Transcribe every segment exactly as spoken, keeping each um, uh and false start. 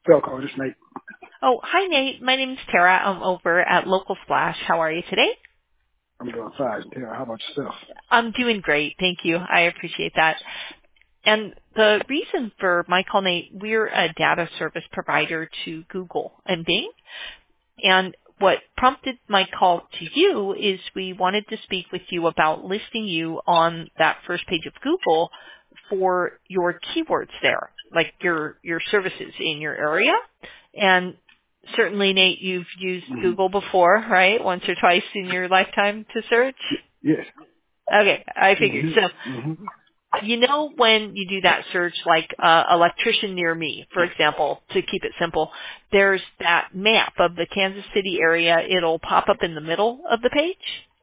Phil call this Nate. Oh, hi, Nate. My name's Tara. I'm over at Local Splash. How are you today? I'm doing fine. Tara, how about yourself? I'm doing great. Thank you. I appreciate that. And the reason for my call, Nate, we're a data service provider to Google and Bing. And what prompted my call to you is we wanted to speak with you about listing you on that first page of Google for your keywords there, like your, your services in your area. And certainly, Nate, you've used Mm-hmm. Google before, right? Once or twice in your lifetime to search? Yes. Okay, I figured. So Mm-hmm. Mm-hmm. you know when you do that search, like uh, electrician near me, for example, to keep it simple, there's that map of the Kansas City area. It'll pop up in the middle of the page.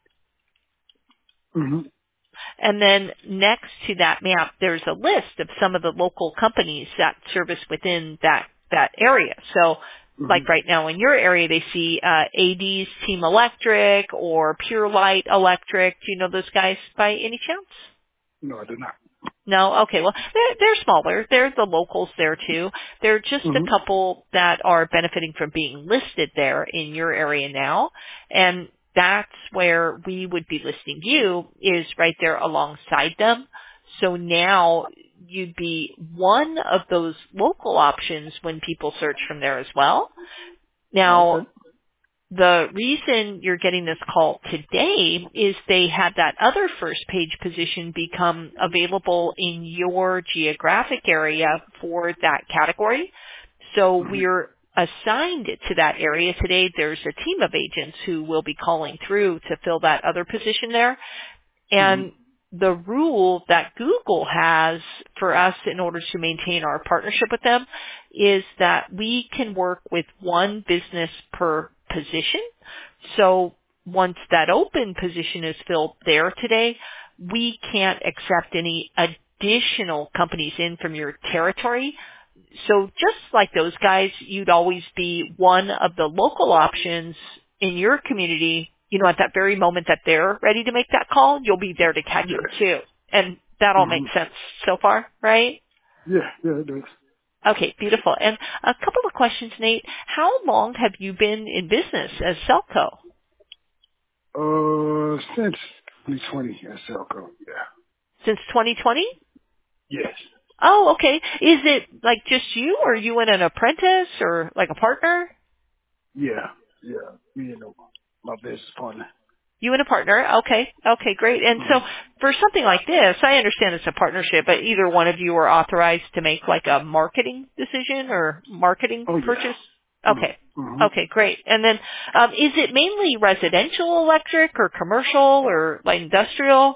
Mm-hmm. And then next to that map, there's a list of some of the local companies that service within that, that area. So Mm-hmm. like right now in your area, they see uh, A D's Team Electric or Pure Light Electric. Do you know those guys by any chance? No, I did not. No? Okay. Well, they're, they're smaller. They're the locals there too. They're just a Mm-hmm. couple that are benefiting from being listed there in your area now. And that's where we would be listing you is right there alongside them. So now you'd be one of those local options when people search from there as well. Now, Okay. the reason you're getting this call today is they had that other first page position become available in your geographic area for that category. So Mm-hmm. we're assigned to that area today. There's a team of agents who will be calling through to fill that other position there. Mm-hmm. And the rule that Google has for us in order to maintain our partnership with them is that we can work with one business per position. So once that open position is filled there today, we can't accept any additional companies in from your territory. So just like those guys, you'd always be one of the local options in your community. You know, at that very moment that they're ready to make that call, you'll be there to catch them Yes. too. And that all Mm-hmm. makes sense so far, right? Yeah, yeah, it does. Okay, beautiful. And a couple of questions, Nate. How long have you been in business as Celco? Uh, since twenty twenty at Celco, yeah. Since twenty twenty? Yes. Oh, okay. Is it like just you, or you and an apprentice, or like a partner? Yeah. Yeah. Me and my business partner. You and a partner. Okay. Okay, great. And so Mm-hmm. for something like this, I understand it's a partnership, but either one of you are authorized to make like a marketing decision or marketing Oh, purchase? yeah. Okay. Mm-hmm. Mm-hmm. Okay, great. And then um, is it mainly residential electric or commercial or like industrial?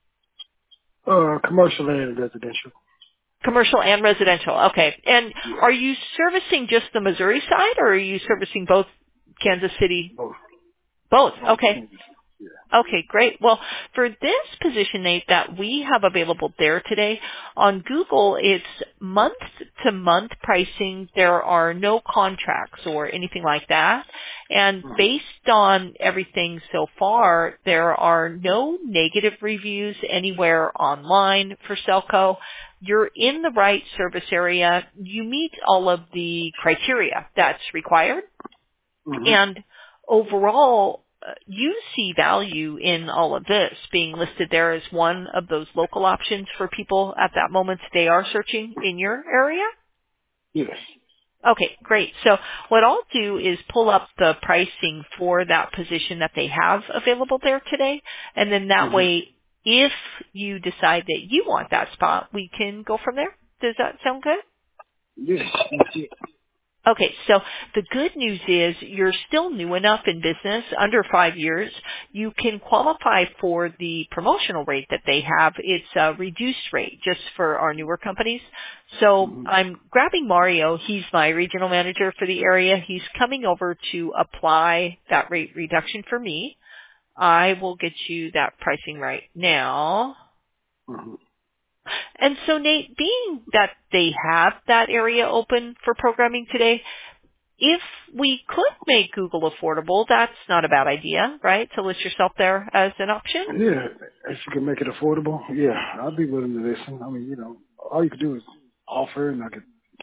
Uh, commercial and residential. Commercial and residential. Okay. And Yeah. are you servicing just the Missouri side or are you servicing both Kansas City? Both. Both. Both. Okay. Kansas. Yeah. Okay, great. Well, for this position, Nate, that we have available there today, on Google, it's month-to-month pricing. There are no contracts or anything like that. And Mm-hmm. based on everything so far, there are no negative reviews anywhere online for Celco. You're in the right service area. You meet all of the criteria that's required. Mm-hmm. And overall, uh, you see value in all of this being listed there as one of those local options for people at that moment they are searching in your area? Yes. Okay, great. So what I'll do is pull up the pricing for that position that they have available there today, and then that Mm-hmm. way, if you decide that you want that spot, we can go from there. Does that sound good? Yes. That's it. Okay, so the good news is you're still new enough in business, under five years. You can qualify for the promotional rate that they have. It's a reduced rate just for our newer companies. So Mm-hmm. I'm grabbing Mario. He's my regional manager for the area. He's coming over to apply that rate reduction for me. I will get you that pricing right now. Mm-hmm. And so Nate, being that they have that area open for programming today, if we could make Google affordable, that's not a bad idea, right? To list yourself there as an option. Yeah, if you can make it affordable, yeah, I'd be willing to listen. I mean, you know, all you could do is offer, and I could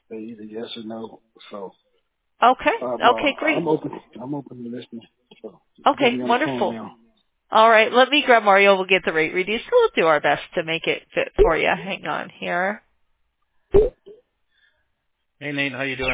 They either yes or no. So Okay. I'm Okay, uh, great. I'm open. I'm open to listening. So you got Okay, me on the phone wonderful. now. All right, let me grab Mario. We'll get the rate reduced. We'll do our best to make it fit for you. Hang on here. Hey Nate, how you doing?